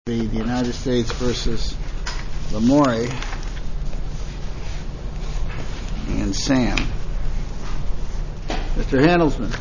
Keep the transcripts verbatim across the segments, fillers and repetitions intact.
The United States versus Lamore and Sam. Mister Handelsman.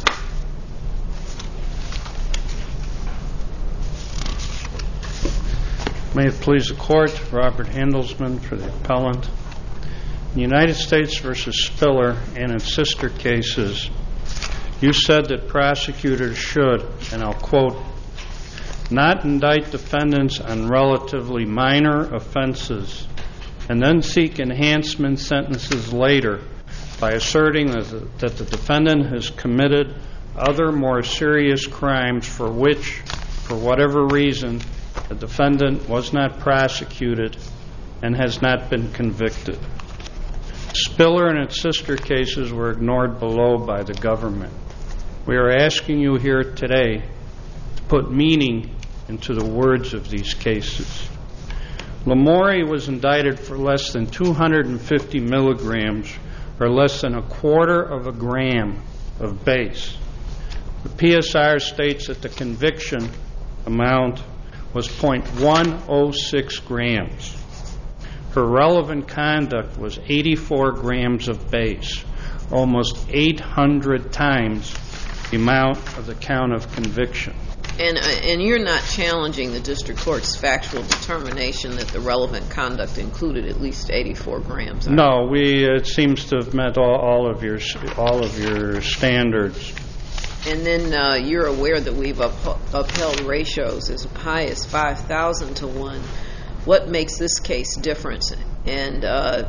May it please the Court, Robert Handelsman for the appellant. In the United States versus Spiller and its sister cases, you said that prosecutors should, and I'll quote, not indict defendants on relatively minor offenses and then seek enhancement sentences later by asserting that the defendant has committed other more serious crimes for which, for whatever reason, the defendant was not prosecuted and has not been convicted. Spiller and its sister cases were ignored below by the government. We are asking you here today to put meaning into the words of these cases. Lamore was indicted for less than two hundred fifty milligrams, or less than a quarter of a gram of base. The P S R states that the conviction amount was zero point one zero six grams. Her relevant conduct was eighty-four grams of base, almost eight hundred times the amount of the count of conviction. And uh, and you're not challenging the district court's factual determination that the relevant conduct included at least eighty-four grams. No, we it seems to have met all, all of your all of your standards. And then uh, you're aware that we've up, upheld ratios as high as five thousand to one. What makes this case different? And uh,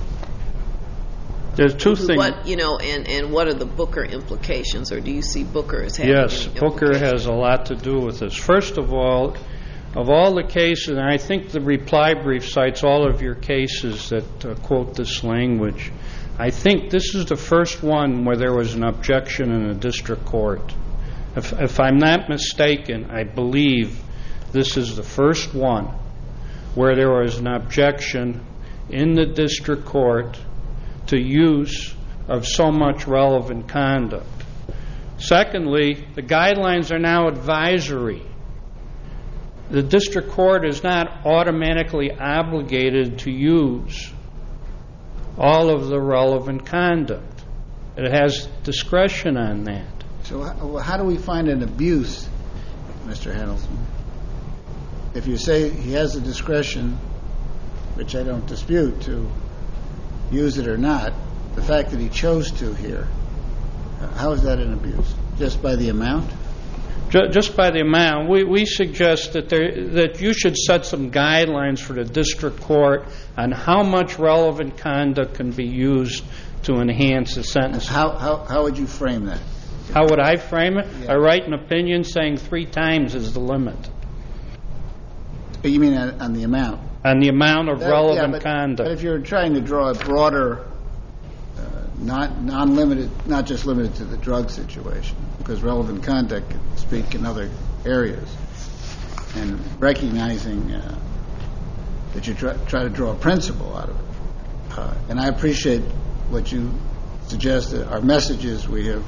There's two things. What you know, and, and what are the Booker implications, or do you see Booker as having Yes, any Booker has a lot to do with this. First of all, of all the cases, and I think the reply brief cites all of your cases that uh, quote this language, I think this is the first one where there was an objection in a district court. If, if I'm not mistaken, I believe this is the first one where there was an objection in the district court to use of so much relevant conduct. Secondly, the guidelines are now advisory. The district court is not automatically obligated to use all of the relevant conduct. It has discretion on that. So how, how do we find an abuse, Mister Handelsman? If you say he has the discretion, which I don't dispute, to use it or not, the fact that he chose to here, how is that an abuse? Just by the amount? Just by the amount. We, we suggest that there, that you should set some guidelines for the district court on how much relevant conduct can be used to enhance the sentence. How, how, how would you frame that? How would I frame it? Yeah. I write an opinion saying three times is the limit. You mean on, on the amount? On the amount of That, relevant yeah, but, conduct. But if you're trying to draw a broader, uh, not non-limited, not just limited to the drug situation, because relevant conduct can speak in other areas, and recognizing uh, that you try, try to draw a principle out of it. Uh, and I appreciate what you suggested, our messages we have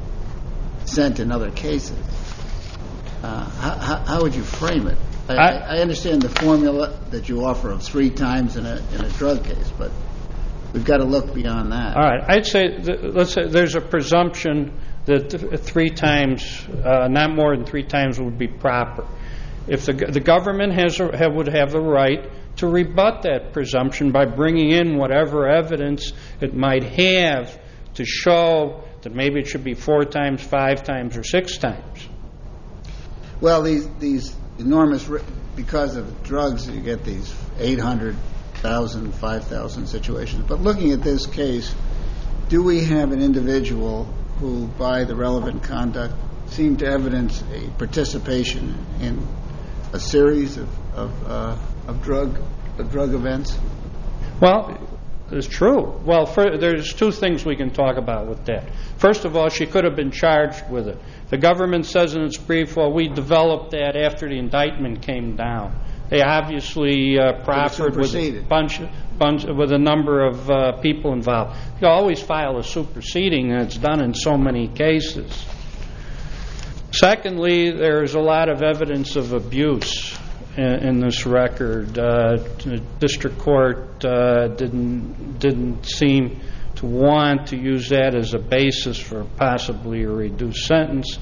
sent in other cases. Uh, how, how, how would you frame it? I, I, I understand the formula that you offer of three times in a in a drug case, but we've got to look beyond that. All right, I'd say th- let's say there's a presumption that th- three times, uh, not more than three times, would be proper. If the the government has a, have, would have the right to rebut that presumption by bringing in whatever evidence it might have to show that maybe it should be four times, five times, or six times. Well, these these enormous, because of drugs, you get these eight hundred thousand, five thousand situations. But looking at this case, do we have an individual who, by the relevant conduct, seemed to evidence a participation in a series of of, uh, of drug of drug events? Well, it's true. Well, for, there's two things we can talk about with that. First of all, she could have been charged with it. The government says in its brief, well, we developed that after the indictment came down. They obviously uh, proffered with a bunch, bunch, with a number of uh, people involved. You always file a superseding, and it's done in so many cases. Secondly, there's a lot of evidence of abuse. in, in this record. Uh, the district court uh, didn't didn't seem to want to use that as a basis for possibly a reduced sentence,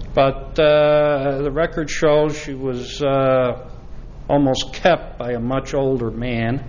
but uh, the record shows she was uh, almost kept by a much older man,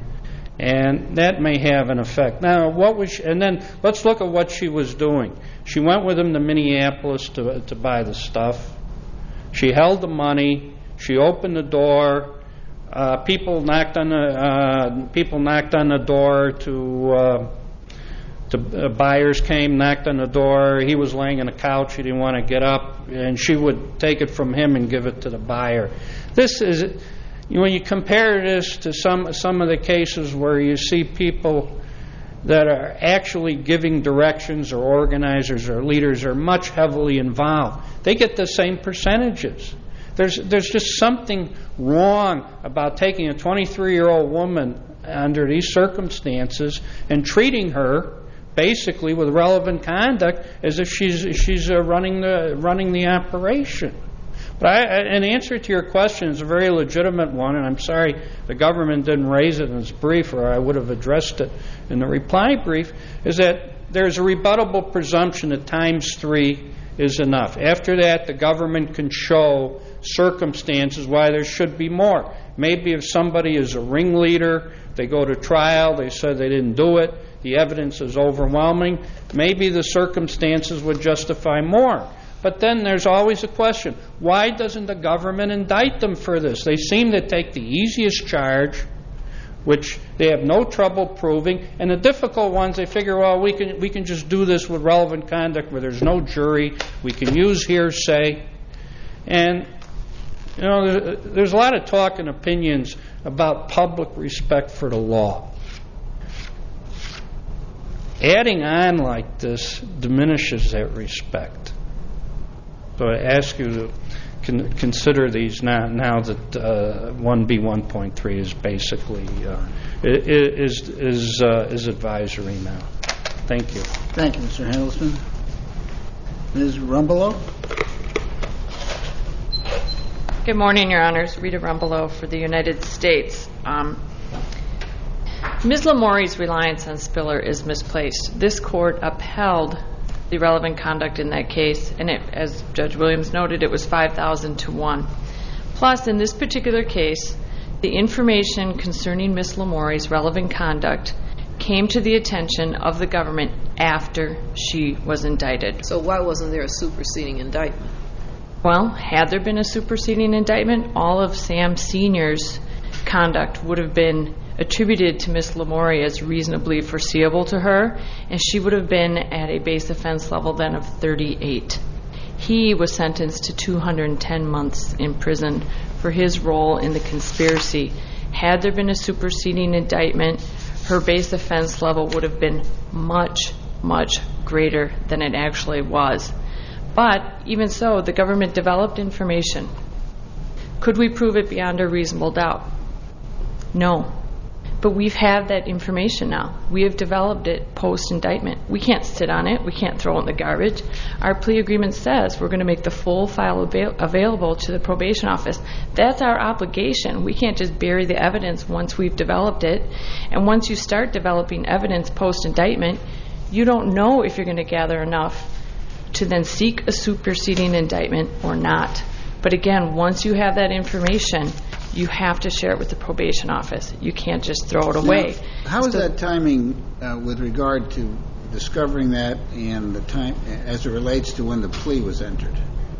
and that may have an effect. Now, what was she, and then let's look at what she was doing. She went with him to Minneapolis to to buy the stuff. She held the money. She opened the door. Uh, people knocked on the uh, people knocked on the door to. Uh, The uh, buyers came, knocked on the door. He was laying on a couch. He didn't want to get up, and she would take it from him and give it to the buyer. This is, when you compare this to some some of the cases where you see people that are actually giving directions, or organizers or leaders are much heavily involved, they get the same percentages. There's there's just something wrong about taking a twenty-three-year-old woman under these circumstances and treating her basically with relevant conduct as if she's she's uh, running the running the operation. But I, an answer to your question is a very legitimate one, and I'm sorry the government didn't raise it in its brief, or I would have addressed it in the reply brief, is that there's a rebuttable presumption that times three is enough. After that, the government can show circumstances why there should be more. Maybe if somebody is a ringleader, they go to trial, they said they didn't do it, the evidence is overwhelming, maybe the circumstances would justify more. But then there's always a question, why doesn't the government indict them for this? They seem to take the easiest charge, which they have no trouble proving, and the difficult ones they figure, well, we can we can just do this with relevant conduct where there's no jury, we can use hearsay. And you know, there's, there's a lot of talk and opinions about public respect for the law. Adding on like this diminishes that respect. So I ask you to con- consider these now, now that uh, one B one point three is basically uh, is is uh, is advisory now. Thank you. Thank you, Mister Handelsman. Miz Rumbelow. Good morning, Your Honors. Rita Rumbelow for the United States. Um, Miz Lamoury's reliance on Spiller is misplaced. This court upheld the relevant conduct in that case, and it, as Judge Williams noted, it was five thousand to one. Plus, in this particular case, the information concerning Miz Lamoury's relevant conduct came to the attention of the government after she was indicted. So why wasn't there a superseding indictment? Well, had there been a superseding indictment, all of Sam Senior's conduct would have been attributed to Miz Lamoury as reasonably foreseeable to her, and she would have been at a base offense level then of thirty-eight. He was sentenced to two hundred ten months in prison for his role in the conspiracy. Had there been a superseding indictment, her base offense level would have been much, much greater than it actually was. But even so, the government developed information. Could we prove it beyond a reasonable doubt? No. But we've had that information now. We have developed it post-indictment. We can't sit on it. We can't throw it in the garbage. Our plea agreement says we're going to make the full file avail- available to the probation office. That's our obligation. We can't just bury the evidence once we've developed it. And once you start developing evidence post-indictment, you don't know if you're going to gather enough to then seek a superseding indictment or not. But again, once you have that information, you have to share it with the probation office. You can't just throw it away. Now, how is so, that timing uh, with regard to discovering that and the time as it relates to when the plea was entered?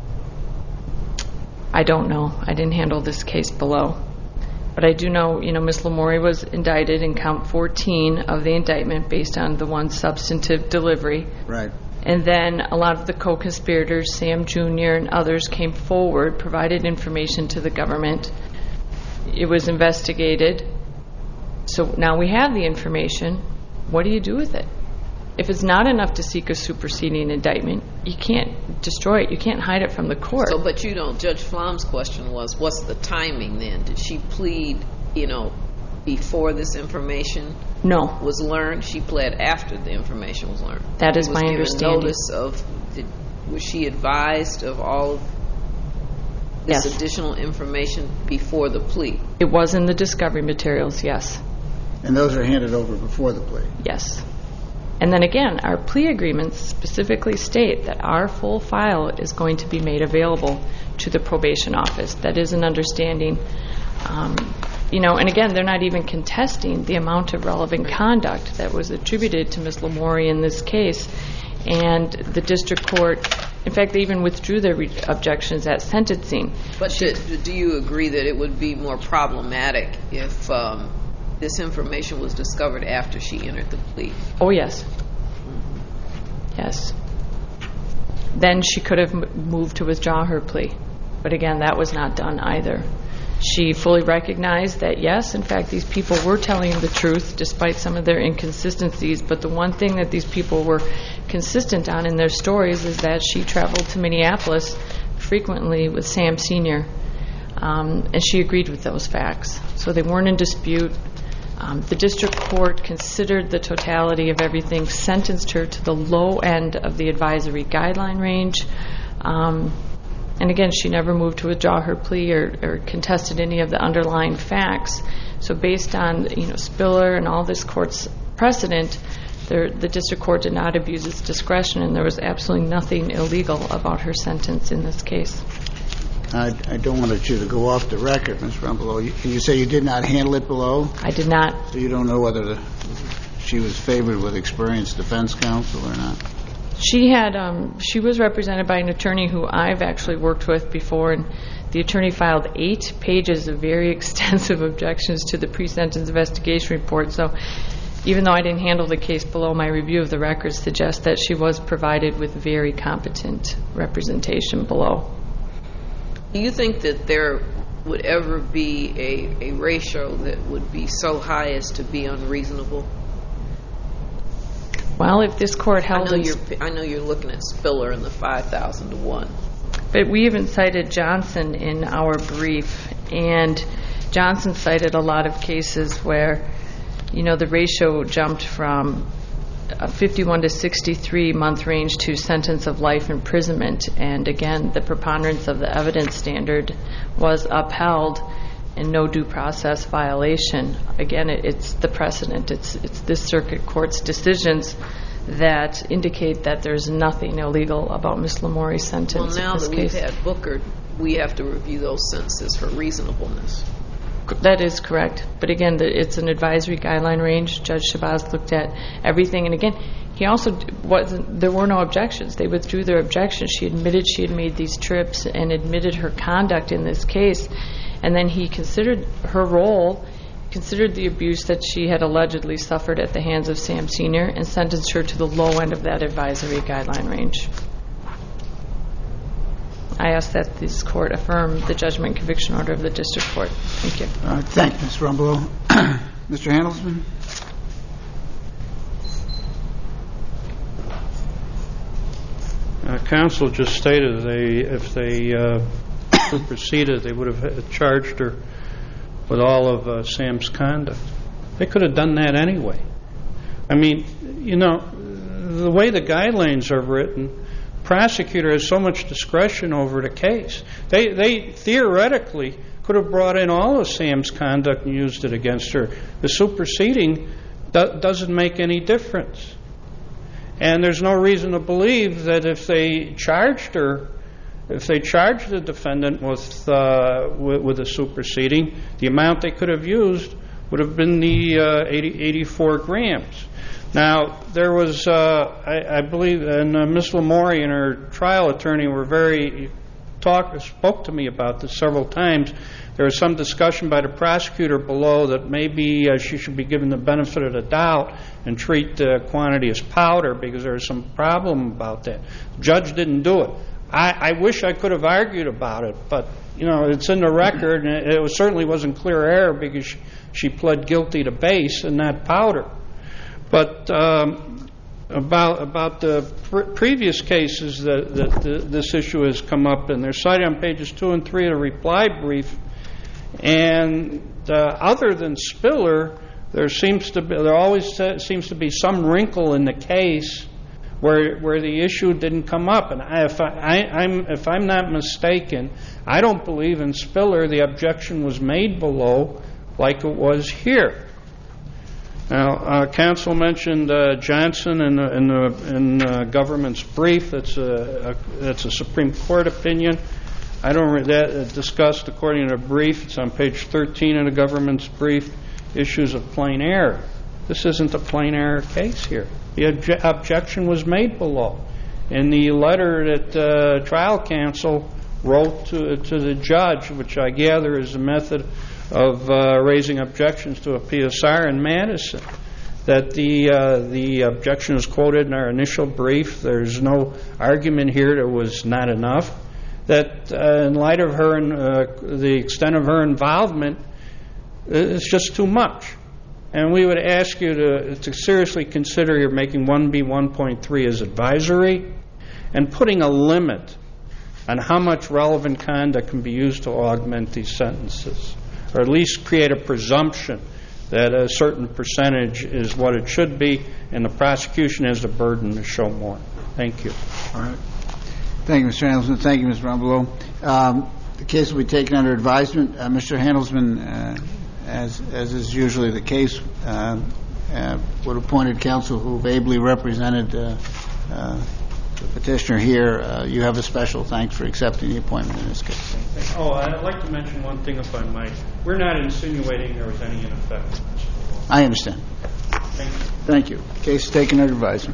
I don't know. I didn't handle this case below. But I do know, you know, Miz Lamoury was indicted in count fourteen of the indictment based on the one substantive delivery. Right. And then a lot of the co-conspirators, Sam Junior and others, came forward, provided information to the government. It was investigated. So now we have the information. What do you do with it? If it's not enough to seek a superseding indictment, you can't destroy it. You can't hide it from the court. So, but you know, Judge Flom's question was, what's the timing then? Did she plead, you know, before this information No. was learned? She pled after the information was learned. That is was my given understanding. Notice of, did, was she advised of all of this Yes. additional information before the plea? It was in the discovery materials, yes. And those are handed over before the plea. Yes. And then again, our plea agreements specifically state that our full file is going to be made available to the probation office. That is an understanding. Um, you know, and again, they're not even contesting the amount of relevant conduct that was attributed to Miz Lamori in this case. And the district court, in fact, they even withdrew their re- objections at sentencing. But do, do you agree that it would be more problematic if um, this information was discovered after she entered the plea? Oh, yes. Yes. Then she could have m- moved to withdraw her plea. But again, that was not done either. She fully recognized that, yes, in fact, these people were telling the truth despite some of their inconsistencies. But the one thing that these people were consistent on in their stories is that she traveled to Minneapolis frequently with Sam Senior Um, and she agreed with those facts. So they weren't in dispute. Um, the district court considered the totality of everything, sentenced her to the low end of the advisory guideline range. Um, and again, she never moved to withdraw her plea or, or contested any of the underlying facts. So based on, you know, Spiller and all this court's precedent, the, the district court did not abuse its discretion, and there was absolutely nothing illegal about her sentence in this case. I, I don't want you to go off the record, Miz Rumbelow. You, you say you did not handle it below? I did not. So you don't know whether the, she was favored with experienced defense counsel or not? She had, um, she was represented by an attorney who I've actually worked with before, and the attorney filed eight pages of very extensive objections to the pre-sentence investigation report. So even though I didn't handle the case below, my review of the records suggests that she was provided with very competent representation below. Do you think that there would ever be a, a ratio that would be so high as to be unreasonable? Well, if this court I held... know in- you're, I know you're looking at Spiller and the five thousand to one. But we even cited Johnson in our brief, and Johnson cited a lot of cases where, you know, the ratio jumped from a fifty-one to sixty-three month range to sentence of life imprisonment. And again, the preponderance of the evidence standard was upheld and no due process violation. Again, it, it's the precedent. It's, it's this circuit court's decisions that indicate that there's nothing illegal about Miz Lamori's sentence. Well, now in this that case. we've had Booker, we have to review those sentences for reasonableness. That is correct. But again, the, it's an advisory guideline range. Judge Shabazz looked at everything. And again, he also wasn't, there were no objections. They withdrew their objections. She admitted she had made these trips and admitted her conduct in this case. And then he considered her role, considered the abuse that she had allegedly suffered at the hands of Sam Senior and sentenced her to the low end of that advisory guideline range. I ask that this court affirm the judgment and conviction order of the district court. Thank you. All right, thank you, Miz Rumbelow. Mister Handelsman? Uh, counsel just stated they, if they uh, proceeded, they would have charged her with all of uh, Sam's conduct. They could have done that anyway. I mean, you know, the way the guidelines are written, prosecutor has so much discretion over the case. They they theoretically could have brought in all of Sam's conduct and used it against her. The superseding do- doesn't make any difference. And there's no reason to believe that if they charged her, if they charged the defendant with uh, with, with a superseding, the amount they could have used would have been the uh, eighty, eighty-four grams. Now, there was, uh, I, I believe, and uh, Miz Lamori and her trial attorney were very, talk, spoke to me about this several times. There was some discussion by the prosecutor below that maybe uh, she should be given the benefit of the doubt and treat the quantity as powder because there was some problem about that. The judge didn't do it. I, I wish I could have argued about it, but, you know, it's in the record, and it, it was, certainly wasn't clear error because she, she pled guilty to base and not powder. But um, about about the pr- previous cases that, that the, this issue has come up, and they're cited on pages two and three of the reply brief. And uh, other than Spiller, there seems to be there always seems to be some wrinkle in the case where where the issue didn't come up. And I, if I, I, I'm if I'm not mistaken, I don't believe in Spiller the objection was made below like it was here. Now, uh, counsel mentioned uh, Johnson in the, in the in the government's brief. That's a, a that's a Supreme Court opinion. I don't re- that uh, discussed according to the brief. It's on page thirteen of the government's brief. Issues of plain error. This isn't a plain error case here. The obje- objection was made below. In the letter that uh, trial counsel wrote to to the judge, which I gather is a method of uh, raising objections to a P S R in Madison, that the uh, the objection is quoted in our initial brief. There's no argument here that was not enough. That uh, in light of her and uh, the extent of her involvement, it's just too much. And we would ask you to, to seriously consider you're making one B one point three as advisory and putting a limit on how much relevant conduct can be used to augment these sentences, or at least create a presumption that a certain percentage is what it should be, and the prosecution has the burden to show more. Thank you. All right. Thank you, Mister Handelsman. Thank you, Miz Rumbelow. Um, the case will be taken under advisement. Uh, Mister Handelsman, uh, as as is usually the case, uh, uh, would appointed counsel who have ably represented uh, uh, the petitioner here. Uh, you have a special thanks for accepting the appointment in this case. Oh, I'd like to mention one thing, if I might. We're not insinuating there was any ineffectiveness. I understand. Thank you. Thank you. Case is taken under advisement.